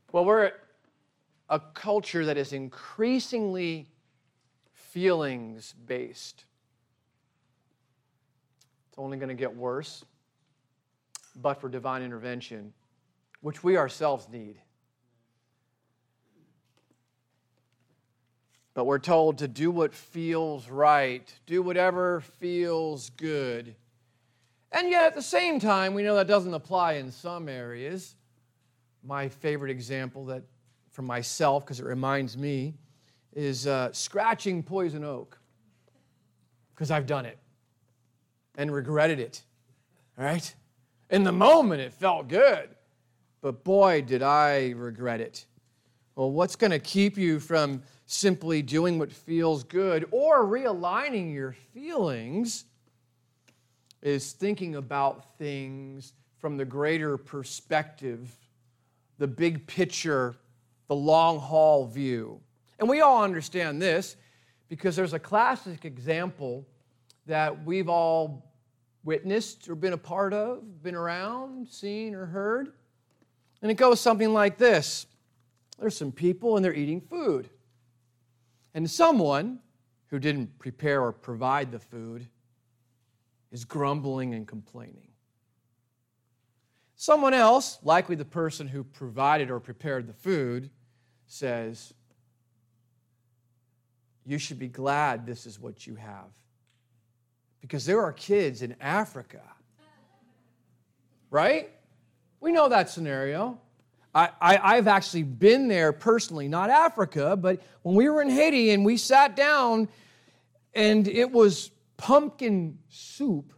Well, we're a culture that is increasingly feelings-based. It's only going to get worse, but for divine intervention, which we ourselves need. But we're told to do what feels right, do whatever feels good. And yet at the same time, we know that doesn't apply in some areas. My favorite example that for myself, because it reminds me, is scratching poison oak. Because I've done it and regretted it. All right? In the moment, it felt good. But boy, did I regret it. Well, what's going to keep you from simply doing what feels good or realigning your feelings is thinking about things from the greater perspective, the big picture, the long haul view. And we all understand this because there's a classic example that we've all witnessed or been a part of, been around, seen or heard. And it goes something like this. There's some people and they're eating food. And someone who didn't prepare or provide the food is grumbling and complaining. Someone else, likely the person who provided or prepared the food, says, "You should be glad this is what you have. Because there are kids in Africa." Right? We know that scenario. I've actually been there personally, not Africa, but when we were in Haiti and we sat down and it was pumpkin soup,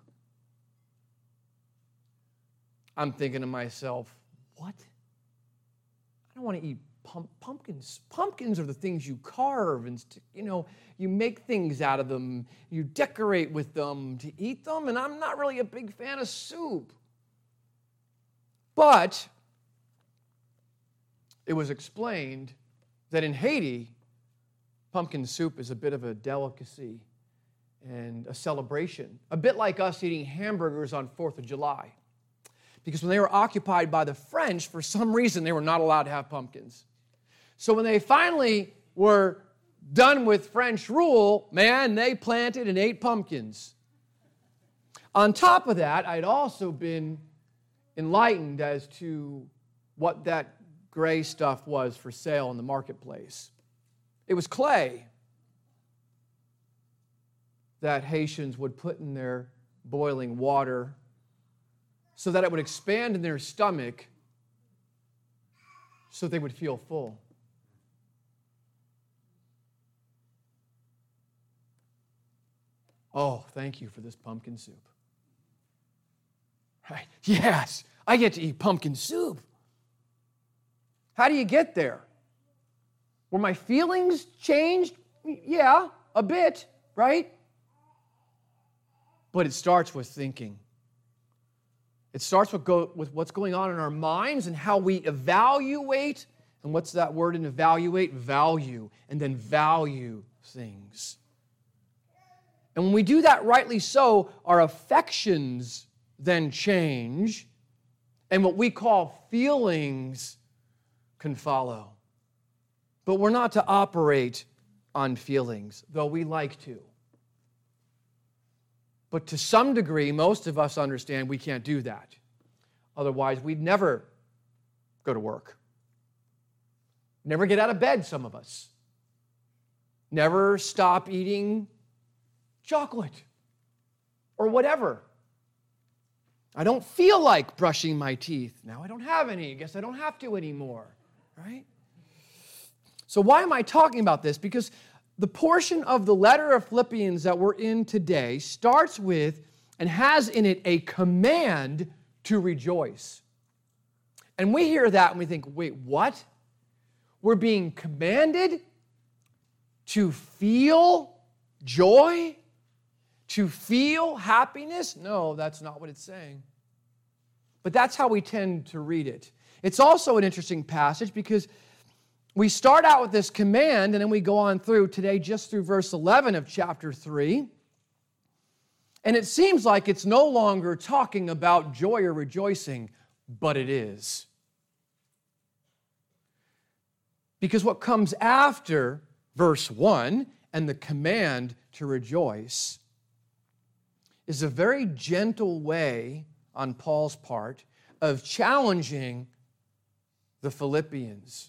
I'm thinking to myself, what? I don't want to eat pumpkins. Pumpkins are the things you carve and, you make things out of them. You decorate with them to eat them, and I'm not really a big fan of soup. But it was explained that in Haiti, pumpkin soup is a bit of a delicacy and a celebration, a bit like us eating hamburgers on 4th of July. Because when they were occupied by the French, for some reason, they were not allowed to have pumpkins. So when they finally were done with French rule, man, they planted and ate pumpkins. On top of that, I'd also been enlightened as to what that gray stuff was for sale in the marketplace. It was clay that Haitians would put in their boiling water so that it would expand in their stomach so they would feel full. Oh, thank you for this pumpkin soup. Right? Yes, I get to eat pumpkin soup. How do you get there? Were my feelings changed? Yeah, a bit, right? But it starts with thinking. It starts with what's going on in our minds and how we evaluate. And what's that word in evaluate? Value. And then value things. And when we do that rightly so, our affections then change. And what we call feelings can follow. But we're not to operate on feelings, though we like to. But to some degree, most of us understand we can't do that. Otherwise, we'd never go to work. Never get out of bed, some of us. Never stop eating chocolate or whatever. I don't feel like brushing my teeth. Now I don't have any. I guess I don't have to anymore, right? So why am I talking about this? Because the portion of the letter of Philippians that we're in today starts with and has in it a command to rejoice. And we hear that and we think, wait, what? We're being commanded to feel joy? To feel happiness? No, that's not what it's saying. But that's how we tend to read it. It's also an interesting passage because we start out with this command and then we go on through today just through verse 11 of chapter 3. And it seems like it's no longer talking about joy or rejoicing, but it is. Because what comes after verse 1 and the command to rejoice is a very gentle way on Paul's part of challenging the Philippians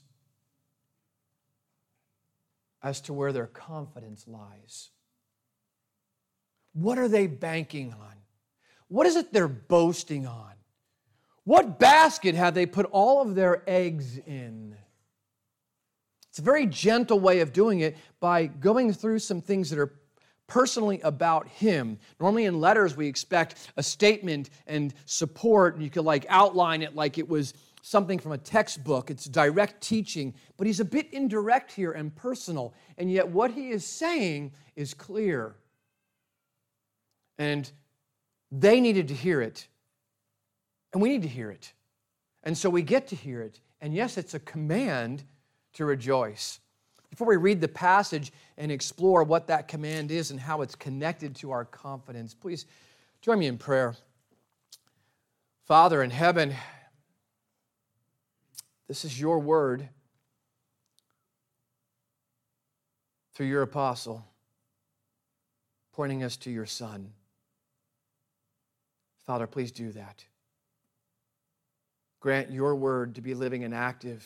as to where their confidence lies. What are they banking on? What is it they're boasting on? What basket have they put all of their eggs in? It's a very gentle way of doing it by going through some things that are personally about him. Normally in letters we expect a statement and support, and you could outline it like it was something from a textbook. It's direct teaching, but he's a bit indirect here and personal, and yet what he is saying is clear. And they needed to hear it, and we need to hear it. And so we get to hear it, and yes, it's a command to rejoice. Before we read the passage and explore what that command is and how it's connected to our confidence, please join me in prayer. Father in heaven, this is your word through your apostle, pointing us to your Son. Father, please do that. Grant your word to be living and active,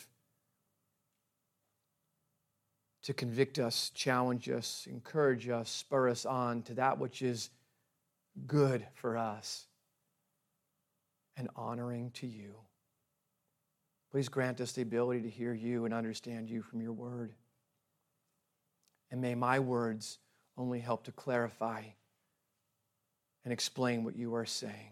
to convict us, challenge us, encourage us, spur us on to that which is good for us and honoring to you. Please grant us the ability to hear you and understand you from your word. And may my words only help to clarify and explain what you are saying.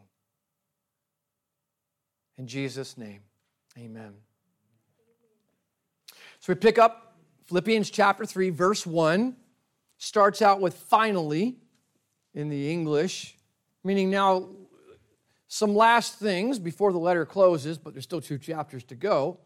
In Jesus' name, amen. So we pick up Philippians chapter 3, verse 1. Starts out with finally in the English, meaning now some last things before the letter closes, but there's still 2 chapters to go.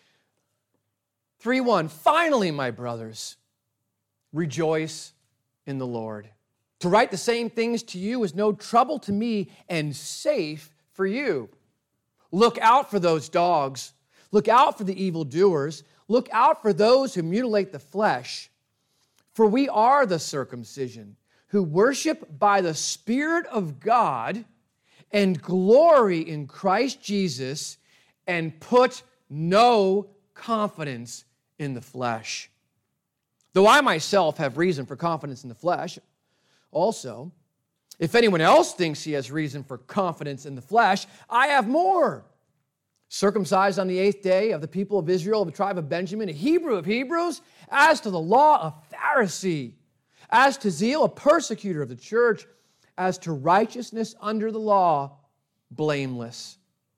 3:1, finally, my brothers, rejoice in the Lord. To write the same things to you is no trouble to me and safe for you. Look out for those dogs. Look out for the evildoers. Look out for those who mutilate the flesh. For we are the circumcision, who worship by the Spirit of God and glory in Christ Jesus and put no confidence in the flesh. Though I myself have reason for confidence in the flesh, also, if anyone else thinks he has reason for confidence in the flesh, I have more. Circumcised on the 8th day, of the people of Israel, of the tribe of Benjamin, a Hebrew of Hebrews, as to the law, a Pharisee, as to zeal, a persecutor of the church, as to righteousness under the law, blameless.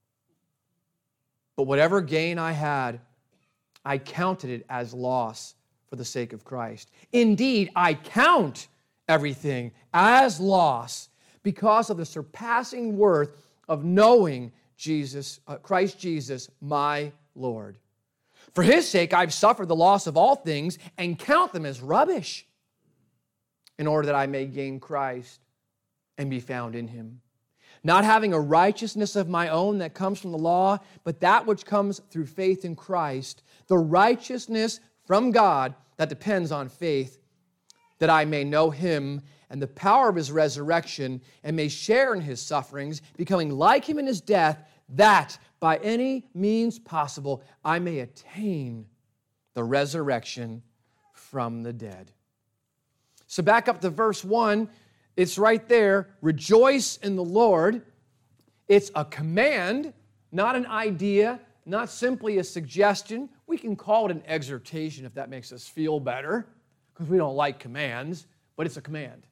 But whatever gain I had, I counted it as loss for the sake of Christ. Indeed, I count everything as loss because of the surpassing worth of knowing Christ Jesus, my Lord. For his sake, I've suffered the loss of all things and count them as rubbish, in order that I may gain Christ and be found in him. Not having a righteousness of my own that comes from the law, but that which comes through faith in Christ, the righteousness from God that depends on faith, that I may know him and the power of his resurrection, and may share in his sufferings, becoming like him in his death, that by any means possible I may attain the resurrection from the dead. So back up to verse 1, it's right there, rejoice in the Lord. It's a command, not an idea, not simply a suggestion. We can call it an exhortation if that makes us feel better, because we don't like commands, but it's a command.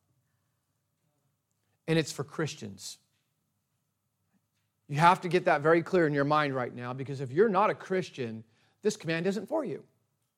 And it's for Christians. You have to get that very clear in your mind right now, because if you're not a Christian, this command isn't for you.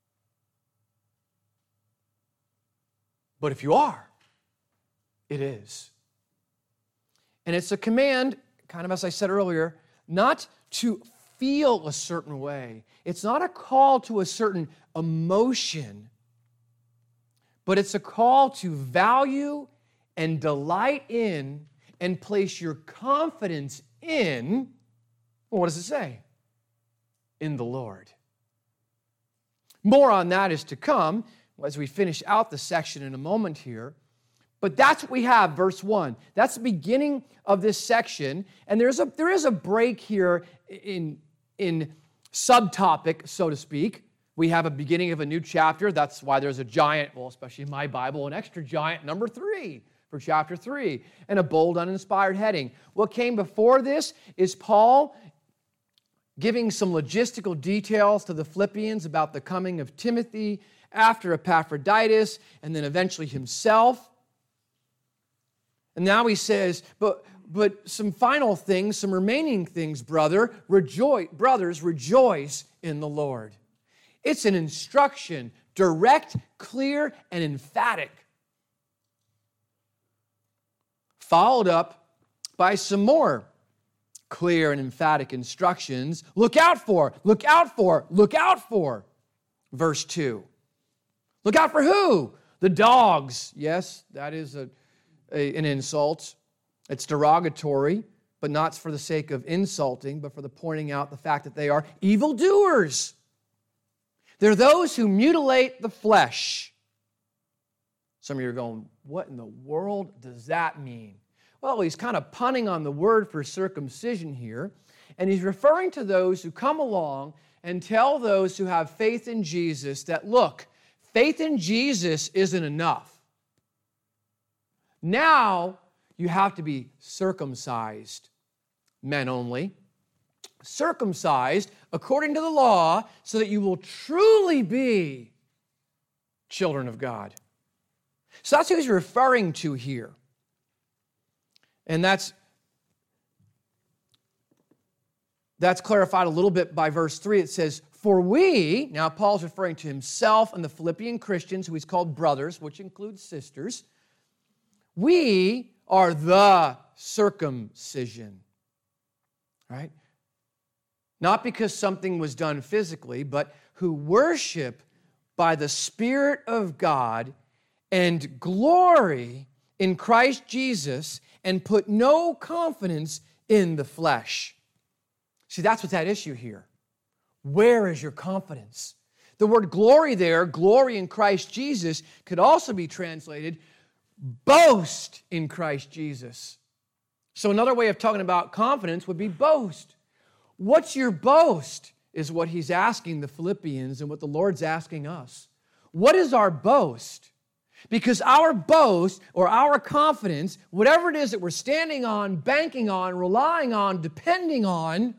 But if you are, it is. And it's a command, kind of as I said earlier, not to feel a certain way. It's not a call to a certain emotion, but it's a call to value and delight in and place your confidence in, well, what does it say? In the Lord. More on that is to come as we finish out the section in a moment here. But that's what we have, verse 1. That's the beginning of this section. And there is a break here in subtopic, so to speak. We have a beginning of a new chapter. That's why there's a giant, well, especially in my Bible, an extra giant, number 3 for chapter 3, and a bold, uninspired heading. What came before this is Paul giving some logistical details to the Philippians about the coming of Timothy, after Epaphroditus, and then eventually himself. And now he says, but some final things, some remaining things, brothers, rejoice in the Lord. It's an instruction, direct, clear, and emphatic. Followed up by some more clear and emphatic instructions. Look out for, look out for, look out for. Verse 2. Look out for who? The dogs. Yes, that is an insult. It's derogatory, but not for the sake of insulting, but for the pointing out the fact that they are evildoers. They're those who mutilate the flesh. Some of you are going, what in the world does that mean? Well, he's kind of punning on the word for circumcision here, and he's referring to those who come along and tell those who have faith in Jesus that, look, faith in Jesus isn't enough. Now you have to be circumcised, men only, circumcised according to the law, so that you will truly be children of God. So that's who he's referring to here. And that's clarified a little bit by verse 3. It says, for we, now Paul's referring to himself and the Philippian Christians, who he's called brothers, which includes sisters. We are the circumcision, right? Not because something was done physically, but who worship by the Spirit of God and glory in Christ Jesus and put no confidence in the flesh. See, that's what's at issue here. Where is your confidence? The word glory there, glory in Christ Jesus, could also be translated boast in Christ Jesus. So another way of talking about confidence would be boast. What's your boast is what he's asking the Philippians and what the Lord's asking us. What is our boast? Because our boast or our confidence, whatever it is that we're standing on, banking on, relying on, depending on,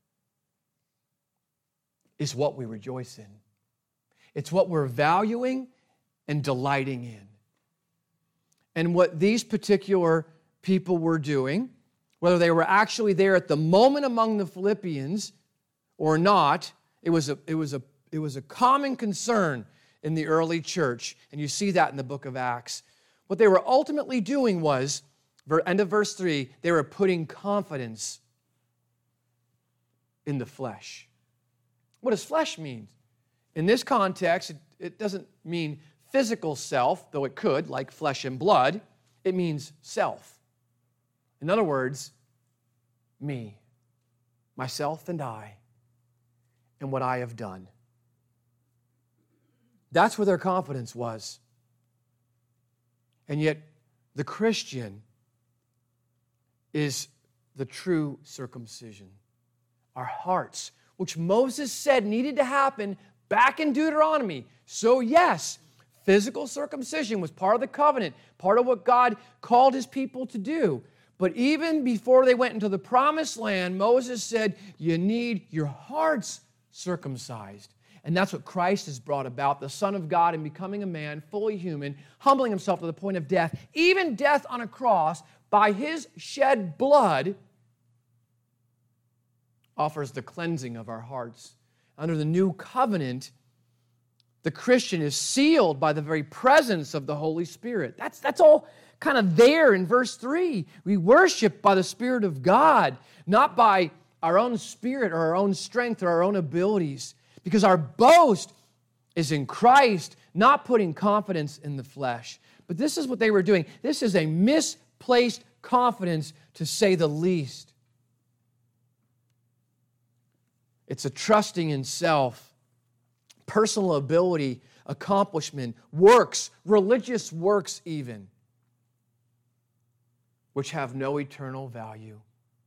is what we rejoice in. It's what we're valuing and delighting in. And what these particular people were doing, whether they were actually there at the moment among the Philippians or not, it was a common concern in the early church, and you see that in the book of Acts. What they were ultimately doing was, end of verse 3, they were putting confidence in the flesh. What does flesh mean? In this context, it doesn't mean physical self, though it could, like flesh and blood. It means self. In other words, me, myself and I, and what I have done. That's where their confidence was. And yet, the Christian is the true circumcision. Our hearts, which Moses said needed to happen back in Deuteronomy. So yes, physical circumcision was part of the covenant, part of what God called his people to do. But even before they went into the promised land, Moses said, you need your hearts circumcised. And that's what Christ has brought about, the Son of God in becoming a man, fully human, humbling himself to the point of death, even death on a cross, by his shed blood, offers the cleansing of our hearts. Under the new covenant, the Christian is sealed by the very presence of the Holy Spirit. That's all kind of there in verse 3. We worship by the Spirit of God, not by our own spirit or our own strength or our own abilities, because our boast is in Christ, not putting confidence in the flesh. But this is what they were doing. This is a misplaced confidence, to say the least. It's a trusting in self, personal ability, accomplishment, works, religious works even, which have no eternal value.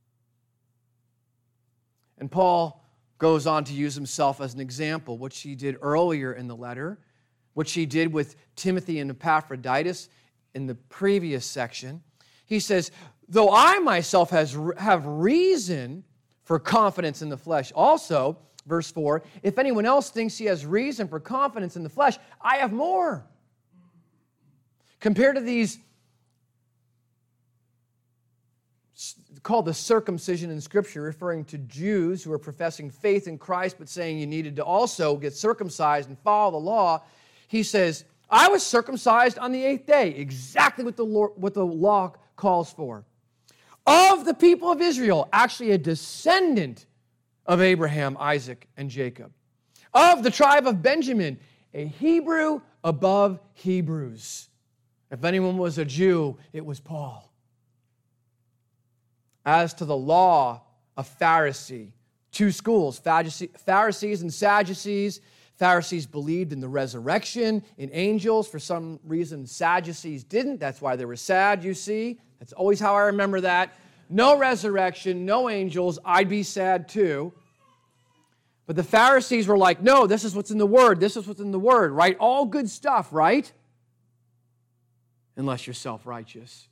And Paul goes on to use himself as an example, which he did earlier in the letter, which he did with Timothy and Epaphroditus in the previous section. He says, though I myself have reason for confidence in the flesh also, verse 4, if anyone else thinks he has reason for confidence in the flesh, I have more. Compared to these called the circumcision in Scripture, referring to Jews who are professing faith in Christ but saying you needed to also get circumcised and follow the law, he says, I was circumcised on the 8th day, exactly what the law calls for. Of the people of Israel, actually a descendant of Abraham, Isaac, and Jacob. Of the tribe of Benjamin, a Hebrew above Hebrews. If anyone was a Jew, it was Paul. As to the law, a Pharisee. Two schools, Pharisees and Sadducees. Pharisees believed in the resurrection, in angels. For some reason, Sadducees didn't. That's why they were sad, you see. That's always how I remember that. No resurrection, no angels. I'd be sad too. But the Pharisees were like, no, this is what's in the Word. This is what's in the Word, right? All good stuff, right? Unless you're self-righteous.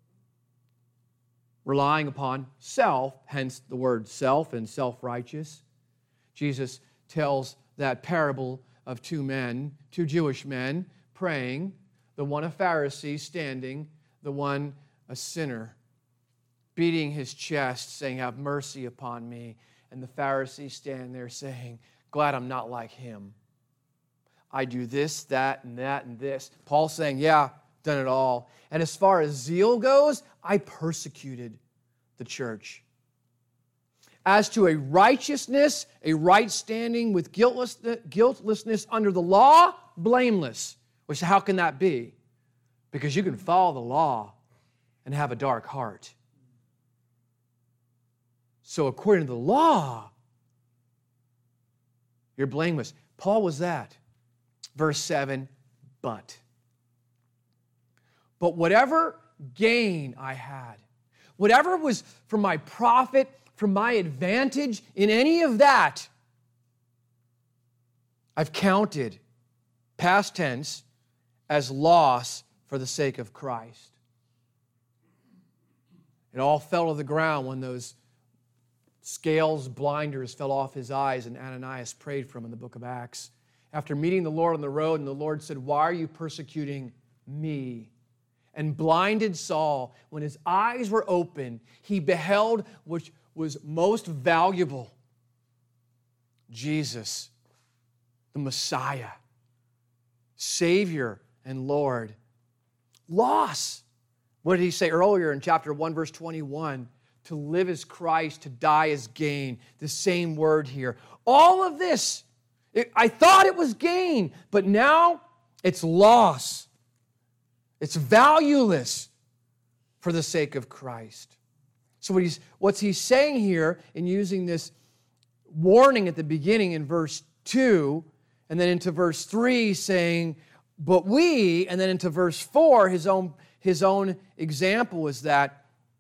Relying upon self, hence the word self and self-righteous. Jesus tells that parable of two Jewish men, praying, the one a Pharisee standing, the one a sinner, beating his chest, saying, have mercy upon me. And the Pharisee standing there saying, glad I'm not like him. I do this, that, and this. Paul's saying, yeah, done it all. And as far as zeal goes, I persecuted the church. As to a righteousness, a right standing with guiltlessness under the law, blameless. Which, how can that be? Because you can follow the law and have a dark heart. So according to the law, you're blameless. Paul was that. Verse 7, but whatever gain I had, whatever was for my profit, for my advantage, in any of that, I've counted, past tense, as loss for the sake of Christ. It all fell to the ground when those scales, blinders fell off his eyes, and Ananias prayed for him in the book of Acts. After meeting the Lord on the road, and the Lord said, why are you persecuting me? And blinded Saul, when his eyes were open, he beheld which was most valuable, Jesus, the Messiah, Savior and Lord. Loss. What did he say earlier in chapter 1, verse 21? To live is Christ, to die is gain. The same word here. All of this, I thought it was gain, but now it's loss. It's valueless for the sake of Christ. So what's he saying here in using this warning at the beginning in verse 2, and then into verse 3 saying, but we, and then into verse 4, his own example is that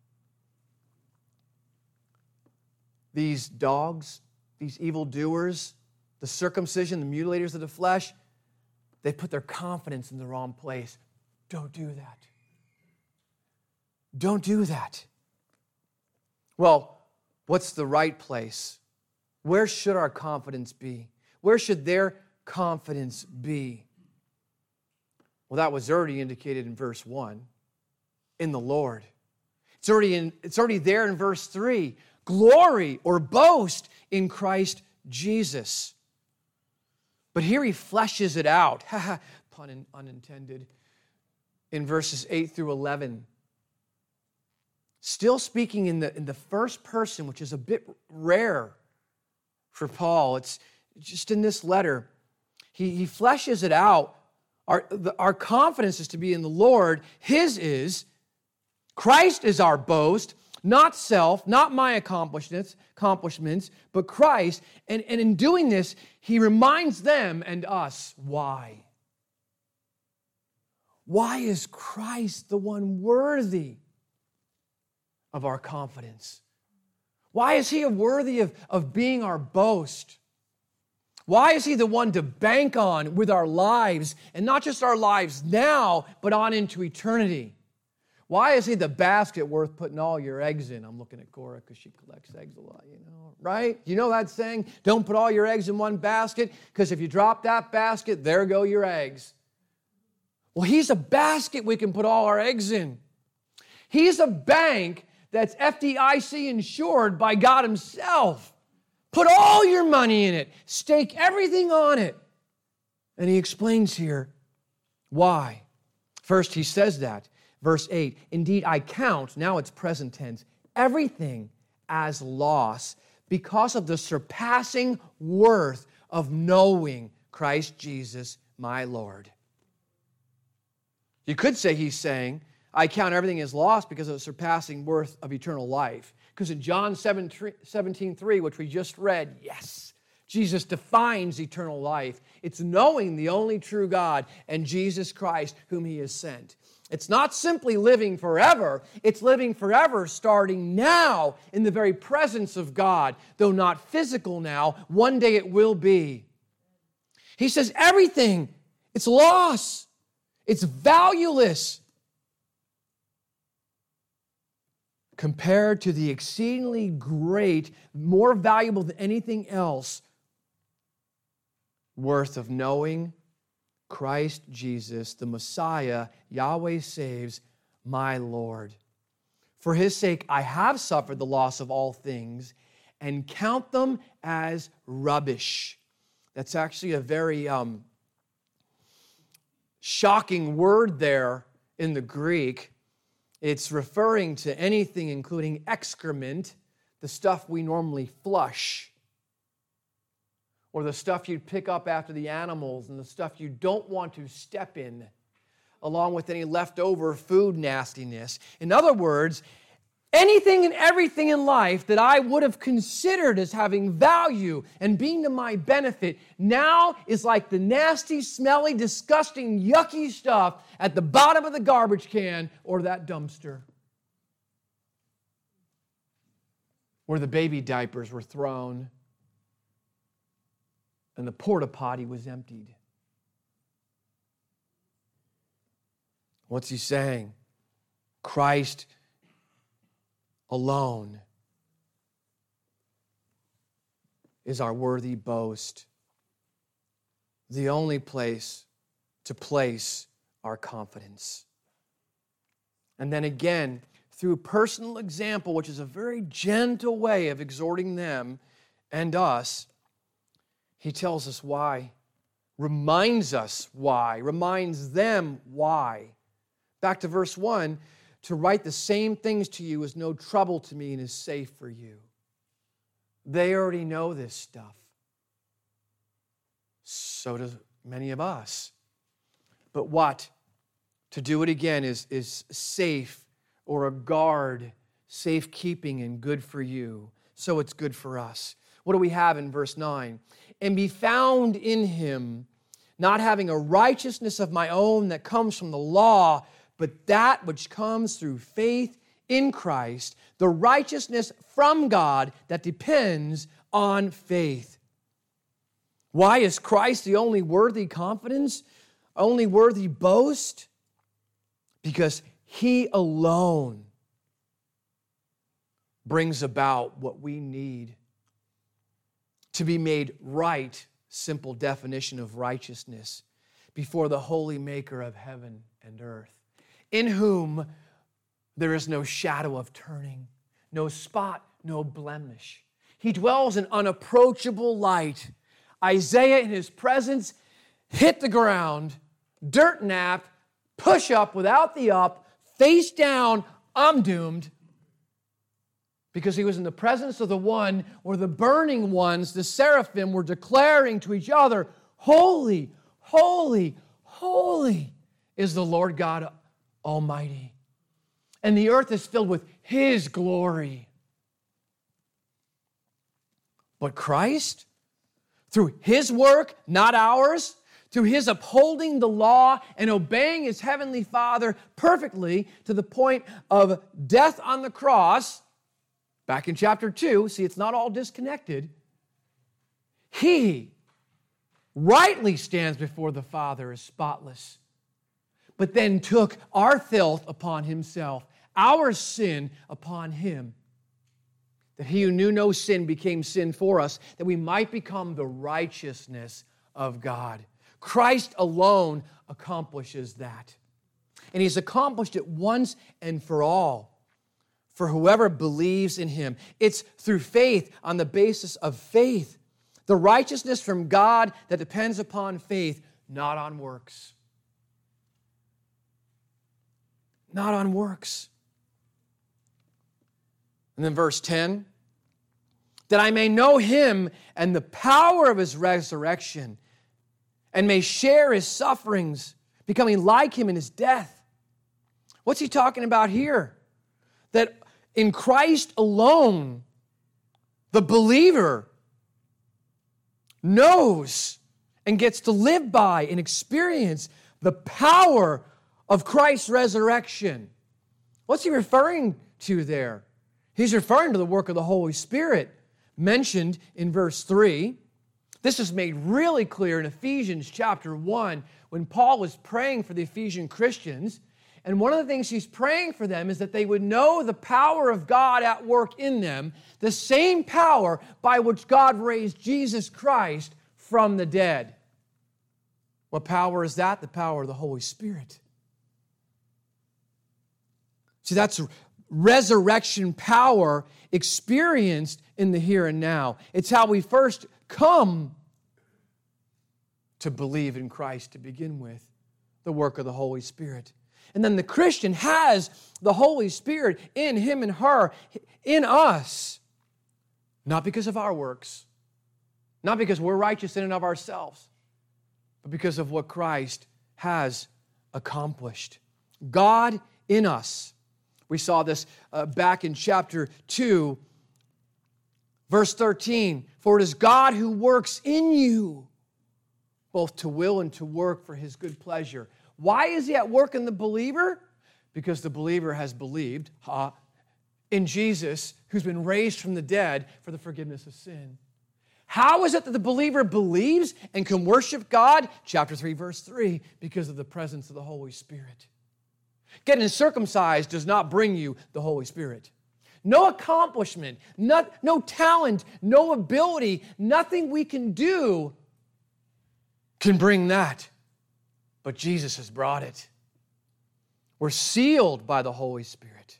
these dogs, these evildoers, the circumcision, the mutilators of the flesh, they put their confidence in the wrong place. Don't do that. Don't do that. Well, what's the right place? Where should our confidence be? Where should their confidence be? Well, that was already indicated in verse 1, in the Lord. It's already there in verse 3. Glory or boast in Christ Jesus. But here he fleshes it out, pun unintended, in verses 8 through 11. Still speaking in the first person, which is a bit rare for Paul. It's just in this letter. He fleshes it out. Our confidence is to be in the Lord. His is. Christ is our boast. not self, not my accomplishments, but Christ. And in doing this, he reminds them and us why. Why is Christ the one worthy of our confidence? Why is he worthy of being our boast? Why is he the one to bank on with our lives, and not just our lives now, but on into eternity? Why is he the basket worth putting all your eggs in? I'm looking at Cora because she collects eggs a lot, right? You know that saying? Don't put all your eggs in one basket, because if you drop that basket, there go your eggs. Well, he's a basket we can put all our eggs in. He's a bank that's FDIC insured by God himself. Put all your money in it. Stake everything on it. And he explains here why. First, he says that. Verse 8, indeed, I count, now it's present tense, everything as loss because of the surpassing worth of knowing Christ Jesus, my Lord. You could say he's saying, I count everything as lost because of the surpassing worth of eternal life. Because in John 17:3, which we just read, yes, Jesus defines eternal life. It's knowing the only true God and Jesus Christ whom he has sent. It's not simply living forever. It's living forever starting now in the very presence of God, though not physical now. One day it will be. He says everything, it's loss. It's valueless compared to the exceedingly great, more valuable than anything else, worth of knowing Christ Jesus, the Messiah, Yahweh saves, my Lord. For his sake, I have suffered the loss of all things and count them as rubbish. That's actually a very shocking word there in the Greek. It's referring to anything including excrement, the stuff we normally flush, or the stuff you'd pick up after the animals and the stuff you don't want to step in, along with any leftover food nastiness. In other words, anything and everything in life that I would have considered as having value and being to my benefit now is like the nasty, smelly, disgusting, yucky stuff at the bottom of the garbage can or that dumpster where the baby diapers were thrown and the porta potty was emptied. What's he saying? Christ alone is our worthy boast, the only place to place our confidence. And then again, through personal example, which is a very gentle way of exhorting them and us, he tells us why, reminds us why, reminds them why. Back to verse 1, to write the same things to you is no trouble to me and is safe for you. They already know this stuff. So do many of us. But what? To do it again is safe or a guard, safekeeping and good for you. So it's good for us. What do we have in verse 9? And be found in him, not having a righteousness of my own that comes from the law, but that which comes through faith in Christ, the righteousness from God that depends on faith. Why is Christ the only worthy confidence, only worthy boast? Because he alone brings about what we need to be made right, simple definition of righteousness, before the holy maker of heaven and earth, in whom there is no shadow of turning, no spot, no blemish. He dwells in unapproachable light. Isaiah in his presence hit the ground, dirt nap, push up without the up, face down, I'm doomed. Because he was in the presence of the one where the burning ones, the seraphim, were declaring to each other, holy, holy, holy is the Lord God Almighty. and the earth is filled with His glory. But Christ, through His work, not ours, through His upholding the law and obeying His heavenly Father perfectly to the point of death on the cross, back in chapter 2, see, it's not all disconnected. He rightly stands before the Father as spotless, but then took our filth upon Himself, our sin upon Him, that He who knew no sin became sin for us, that we might become the righteousness of God. Christ alone accomplishes that. And He's accomplished it once and for all for whoever believes in Him. It's through faith, on the basis of faith. The righteousness from God that depends upon faith, not on works. Not on works. And then verse 10, that I may know Him and the power of His resurrection, and may share His sufferings, becoming like Him in His death. What's he talking about here? That in Christ alone, the believer knows and gets to live by and experience the power of Christ's resurrection. What's he referring to there? He's referring to the work of the Holy Spirit mentioned in verse 3. This is made really clear in Ephesians chapter 1 when Paul was praying for the Ephesian Christians. And one of the things he's praying for them is that they would know the power of God at work in them, the same power by which God raised Jesus Christ from the dead. What power is that? The power of the Holy Spirit. See, that's resurrection power experienced in the here and now. It's how we first come to believe in Christ to begin with, the work of the Holy Spirit. And then the Christian has the Holy Spirit in him and her, in us, not because of our works, not because we're righteous in and of ourselves, but because of what Christ has accomplished. God in us. We saw this back in chapter 2, verse 13. For it is God who works in you, both to will and to work for His good pleasure. Why is He at work in the believer? Because the believer has believed in Jesus, who's been raised from the dead for the forgiveness of sin. How is it that the believer believes and can worship God? Chapter 3, verse 3, because of the presence of the Holy Spirit. Getting circumcised does not bring you the Holy Spirit. No accomplishment, no talent, no ability, nothing we can do can bring that. But Jesus has brought it. We're sealed by the Holy Spirit.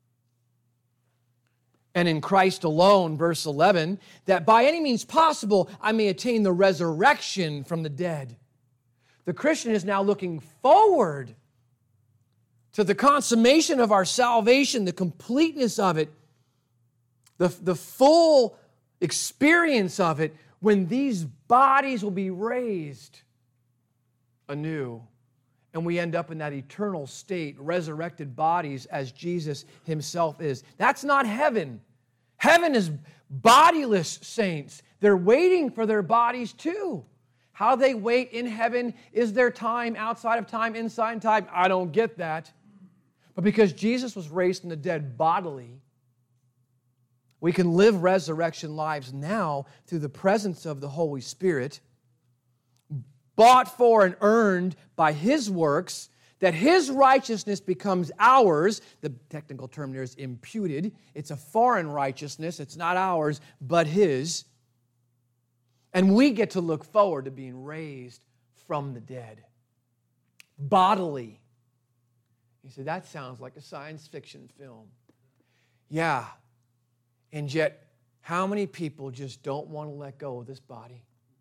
And in Christ alone, verse 11, that by any means possible I may attain the resurrection from the dead. The Christian is now looking forward to the consummation of our salvation, the completeness of it, the full experience of it, when these bodies will be raised anew. And we end up in that eternal state, resurrected bodies as Jesus Himself is. That's not heaven. Heaven is bodiless saints. They're waiting for their bodies too. How they wait in heaven, is there time outside of time, inside time? I don't get that. But because Jesus was raised from the dead bodily, we can live resurrection lives now through the presence of the Holy Spirit, bought for and earned by His works, that His righteousness becomes ours. The technical term there is imputed. It's a foreign righteousness. It's not ours, but His. And we get to look forward to being raised from the dead, bodily. You say, that sounds like a science fiction film. Yeah. And yet, how many people just don't want to let go of this body?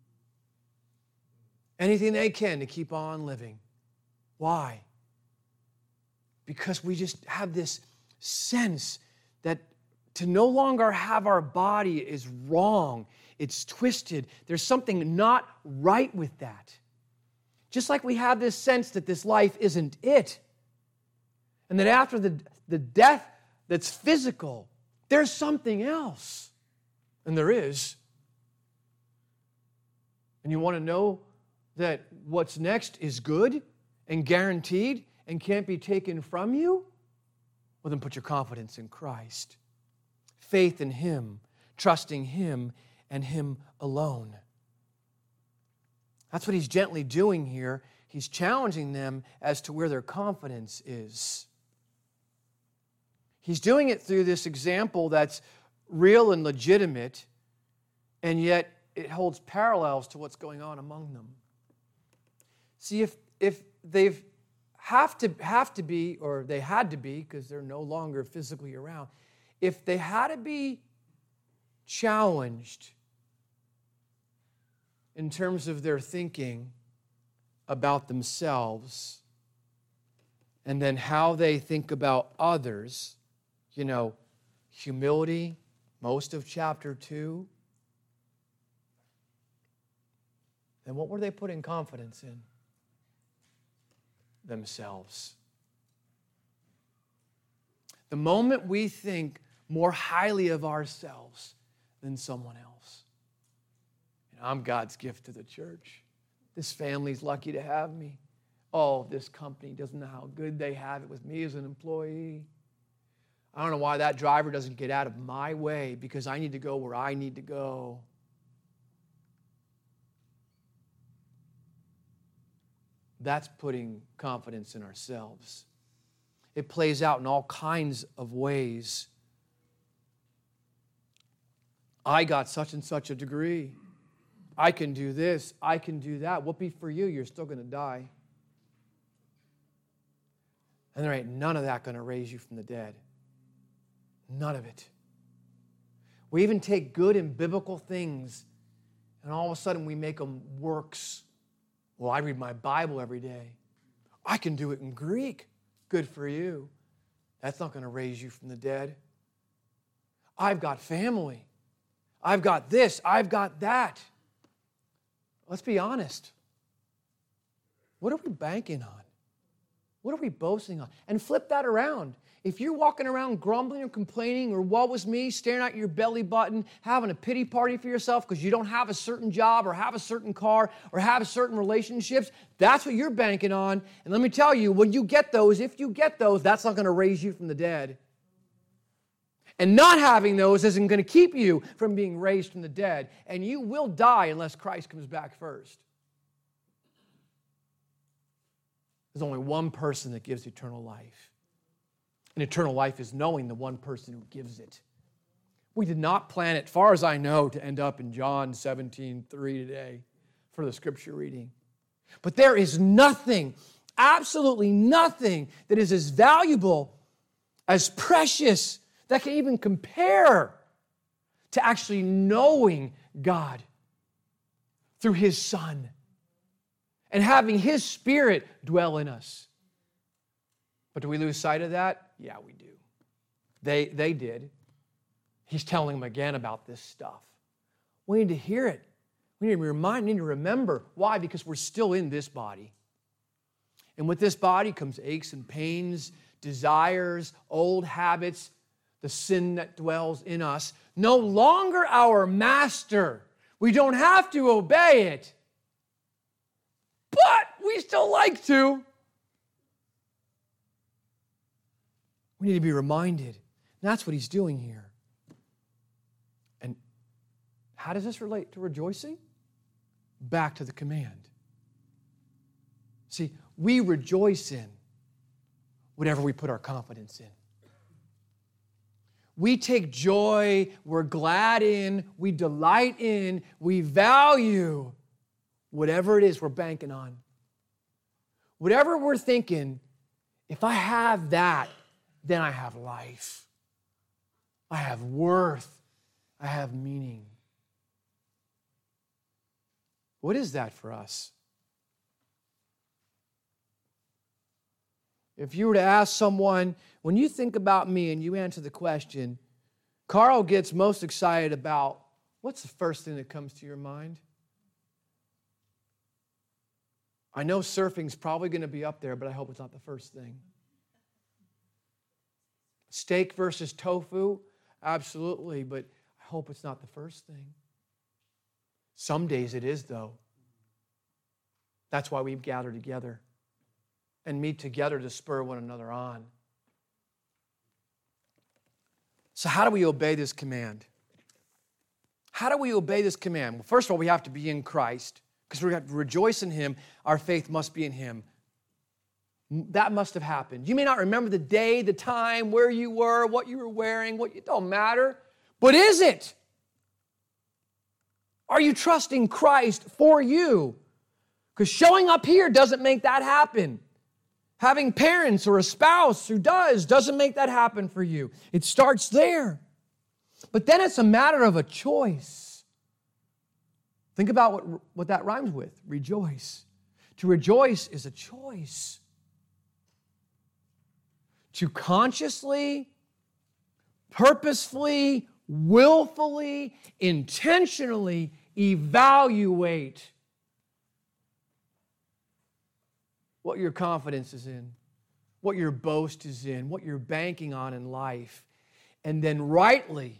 Anything they can to keep on living. Why? Because we just have this sense that to no longer have our body is wrong. It's twisted. There's something not right with that. Just like we have this sense that this life isn't it. And that after the the death that's physical. There's something else. And there is. And you want to know that what's next is good and guaranteed and can't be taken from you? Well, then put your confidence in Christ. Faith in Him, trusting Him and Him alone. That's what He's gently doing here. He's challenging them as to where their confidence is. He's doing it through this example that's real and legitimate, and yet it holds parallels to what's going on among them. See, if they've have to be, or they had to be, because they're no longer physically around, if they had to be challenged in terms of their thinking about themselves and then how they think about others, humility, most of chapter 2, then what were they putting confidence in? Themselves. The moment we think more highly of ourselves than someone else. I'm God's gift to the church. This family's lucky to have me. Oh, this company doesn't know how good they have it with me as an employee. I don't know why that driver doesn't get out of my way because I need to go where I need to go. That's putting confidence in ourselves. It plays out in all kinds of ways. I got such and such a degree. I can do this. I can do that. Whoopee for you. You're still going to die. And there ain't none of that going to raise you from the dead. None of it. We even take good and biblical things, and all of a sudden we make them works. Well, I read my Bible every day. I can do it in Greek. Good for you. That's not going to raise you from the dead. I've got family. I've got this. I've got that. Let's be honest. What are we banking on? What are we boasting on? And flip that around. If you're walking around grumbling or complaining or woe was me, staring at your belly button, having a pity party for yourself because you don't have a certain job or have a certain car or have certain relationships, that's what you're banking on. And let me tell you, when you get those, if you get those, that's not going to raise you from the dead. And not having those isn't going to keep you from being raised from the dead. And you will die unless Christ comes back first. There's only one person that gives eternal life. And eternal life is knowing the one person who gives it. We did not plan it, far as I know, to end up in John 17:3 today for the scripture reading. But there is nothing, absolutely nothing, that is as valuable, as precious, that can even compare to actually knowing God through His Son and having His Spirit dwell in us. But do we lose sight of that? Yeah, we do. They did. He's telling them again about this stuff. We need to hear it. We need to be reminded, we need to remember. Why? Because we're still in this body. And with this body comes aches and pains, desires, old habits, the sin that dwells in us. No longer our master. We don't have to obey it. But we still like to. We need to be reminded. And that's what He's doing here. And how does this relate to rejoicing? Back to the command. See, we rejoice in whatever we put our confidence in. We take joy, we're glad in, we delight in, we value whatever it is we're banking on. Whatever we're thinking, if I have that, then I have life. I have worth. I have meaning. What is that for us? If you were to ask someone, when you think about me and you answer the question, Carl gets most excited about, what's the first thing that comes to your mind? I know surfing's probably going to be up there, but I hope it's not the first thing. Steak versus tofu? Absolutely, but I hope it's not the first thing. Some days it is, though. That's why we gather together and meet together to spur one another on. So how do we obey this command? How do we obey this command? Well, first of all, we have to be in Christ because we have to rejoice in Him. Our faith must be in Him. That must have happened. You may not remember the day, the time, where you were, what you were wearing, it don't matter. But is it? Are you trusting Christ for you? Because showing up here doesn't make that happen. Having parents or a spouse who doesn't make that happen for you. It starts there. But then it's a matter of a choice. Think about what that rhymes with, rejoice. To rejoice is a choice. To consciously, purposefully, willfully, intentionally evaluate what your confidence is in, what your boast is in, what you're banking on in life, and then rightly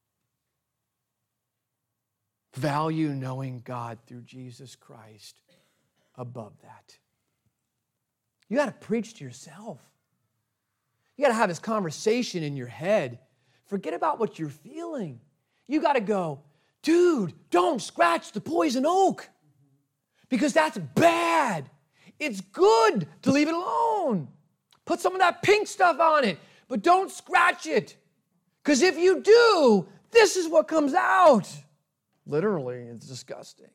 value knowing God through Jesus Christ above that. You got to preach to yourself. You got to have this conversation in your head. Forget about what you're feeling. You got to go, dude, don't scratch the poison oak because that's bad. It's good to leave it alone. Put some of that pink stuff on it, but don't scratch it. Because if you do, this is what comes out. Literally, it's disgusting.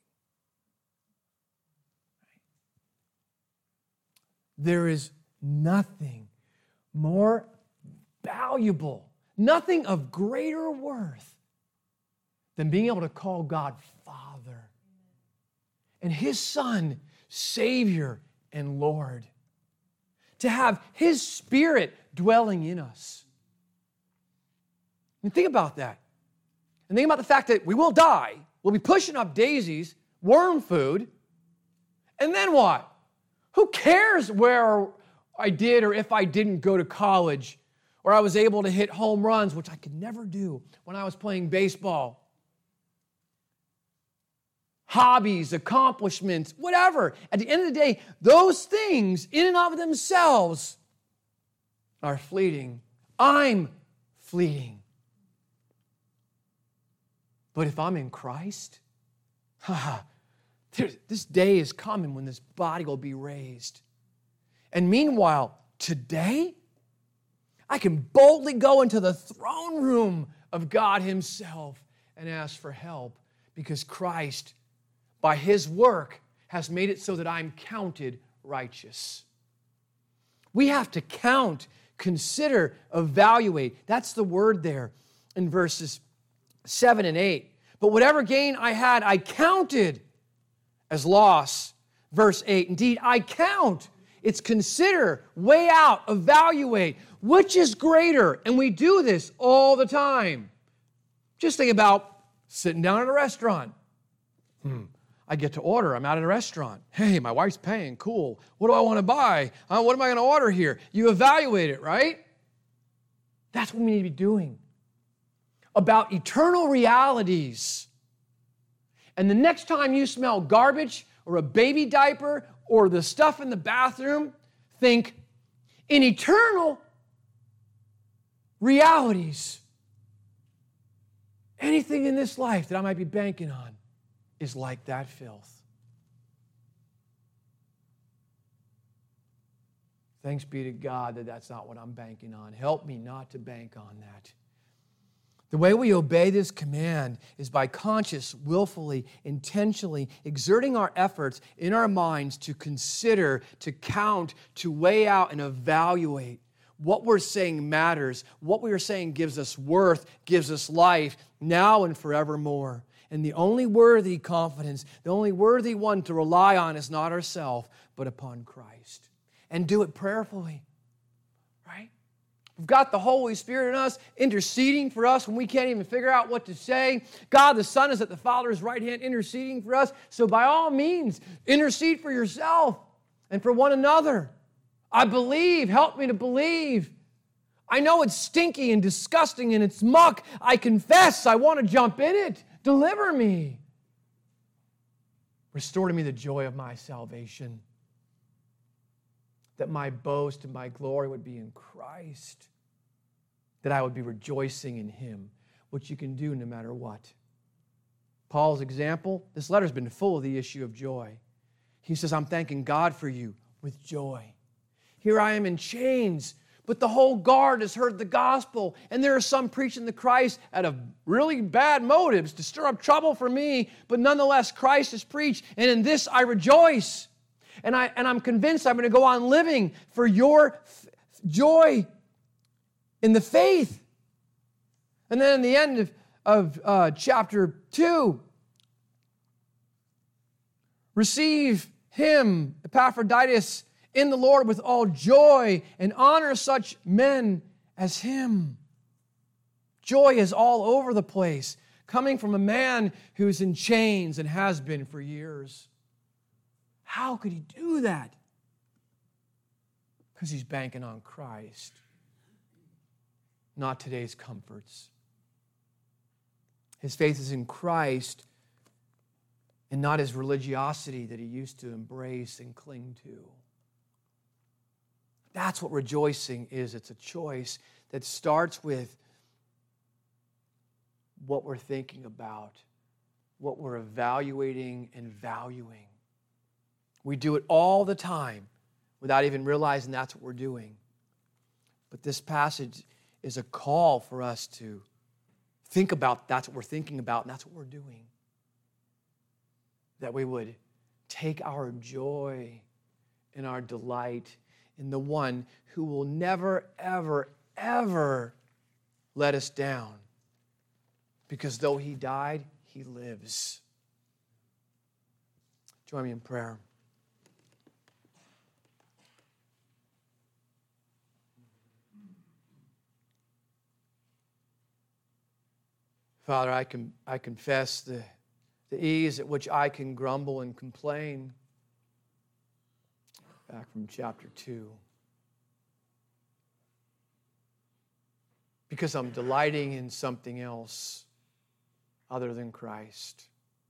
There is nothing more valuable, nothing of greater worth than being able to call God Father and His Son Savior and Lord. To have His Spirit dwelling in us. And think about that. And think about the fact that we will die. We'll be pushing up daisies, worm food. And then what? Who cares where I did or if I didn't go to college or I was able to hit home runs, which I could never do when I was playing baseball. Hobbies, accomplishments, whatever. At the end of the day, those things in and of themselves are fleeting. I'm fleeting. But if I'm in Christ, this day is coming when this body will be raised. And meanwhile, today, I can boldly go into the throne room of God Himself and ask for help because Christ, by His work, has made it so that I'm counted righteous. We have to count, consider, evaluate. That's the word there in verses 7 and 8. But whatever gain I had, I counted as loss. Verse 8, indeed, I count. It's consider, weigh out, evaluate. Which is greater? And we do this all the time. Just think about sitting down at a restaurant. I get to order. I'm out at a restaurant. Hey, my wife's paying. Cool. What do I want to buy? What am I going to order here? You evaluate it, right? That's what we need to be doing. About eternal realities. And the next time you smell garbage or a baby diaper or the stuff in the bathroom, think, in eternal realities, anything in this life that I might be banking on is like that filth. Thanks be to God that that's not what I'm banking on. Help me not to bank on that. The way we obey this command is by conscious, willfully, intentionally exerting our efforts in our minds to consider, to count, to weigh out and evaluate. What we're saying matters. What we are saying gives us worth, gives us life, now and forevermore. And the only worthy confidence, the only worthy one to rely on is not ourselves, but upon Christ. And do it prayerfully, right? We've got the Holy Spirit in us, interceding for us when we can't even figure out what to say. God the Son is at the Father's right hand, interceding for us. So by all means, intercede for yourself and for one another. I believe. Help me to believe. I know it's stinky and disgusting and it's muck. I confess. I want to jump in it. Deliver me. Restore to me the joy of my salvation. That my boast and my glory would be in Christ. That I would be rejoicing in Him, which you can do no matter what. Paul's example, this letter's been full of the issue of joy. He says, I'm thanking God for you with joy. Here I am in chains, but the whole guard has heard the gospel, and there are some preaching the Christ out of really bad motives to stir up trouble for me, but nonetheless Christ is preached, and in this I rejoice. And I'm convinced I'm going to go on living for your joy in the faith. And then in the end of chapter 2, receive him, Epaphroditus, in the Lord with all joy and honor such men as him. Joy is all over the place, coming from a man who's in chains and has been for years. How could he do that? Because he's banking on Christ, not today's comforts. His faith is in Christ and not his religiosity that he used to embrace and cling to. That's what rejoicing is. It's a choice that starts with what we're thinking about, what we're evaluating and valuing. We do it all the time without even realizing that's what we're doing. But this passage is a call for us to think about that's what we're thinking about and that's what we're doing. That we would take our joy and our delight in the one who will never, ever, ever let us down. Because though he died, he lives. Join me in prayer. Father, I confess the ease at which I can grumble and complain. Back from chapter 2. Because I'm delighting in something else other than Christ.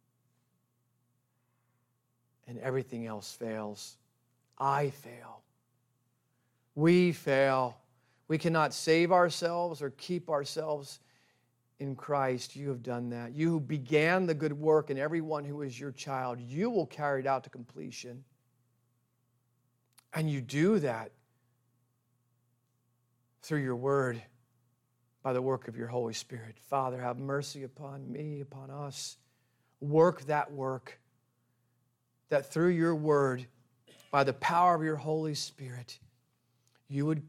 And everything else fails. I fail. We fail. We cannot save ourselves or keep ourselves in Christ. You have done that. You who began the good work in everyone who is your child, you will carry it out to completion. And you do that through your word by the work of your Holy Spirit. Father, have mercy upon me, upon us. Work that work, that through your word, by the power of your Holy Spirit, you would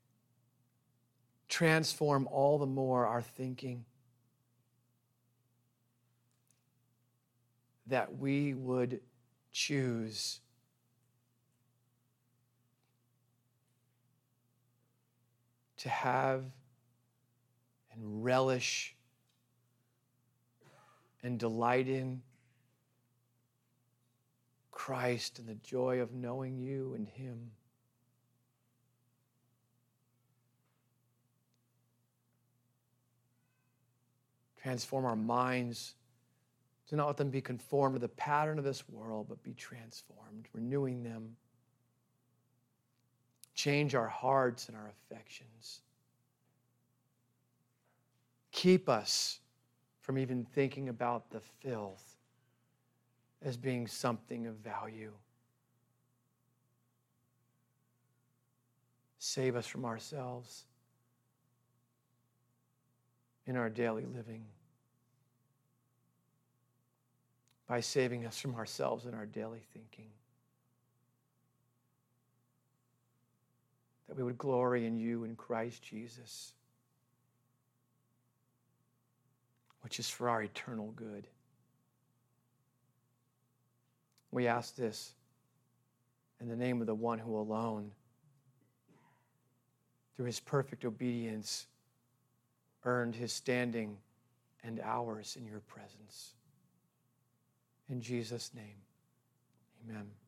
transform all the more our thinking, that we would choose to have and relish and delight in Christ and the joy of knowing you and him. Transform our minds. Do not let them be conformed to the pattern of this world, but be transformed, renewing them. Change our hearts and our affections. Keep us from even thinking about the filth as being something of value. Save us from ourselves in our daily living. By saving us from ourselves in our daily thinking. That we would glory in you in Christ Jesus, which is for our eternal good. We ask this in the name of the one who alone, through his perfect obedience, earned his standing and ours in your presence. In Jesus' name, amen.